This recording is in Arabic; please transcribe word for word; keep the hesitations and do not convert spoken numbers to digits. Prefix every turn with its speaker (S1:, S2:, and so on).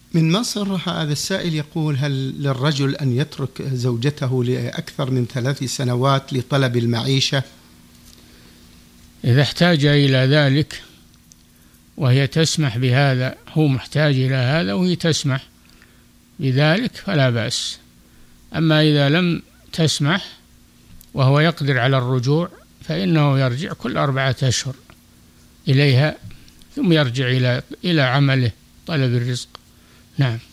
S1: من مصر هذا السائل يقول: هل للرجل أن يترك زوجته لأكثر من ثلاث سنوات لطلب المعيشة؟
S2: إذا احتاج إلى ذلك وهي تسمح بهذا، هو محتاج إلى هذا وهي تسمح بذلك فلا بأس. أما إذا لم تسمح وهو يقدر على الرجوع فإنه يرجع كل أربعة أشهر إليها ثم يرجع إلى إلى عمله طلب الرزق. نعم.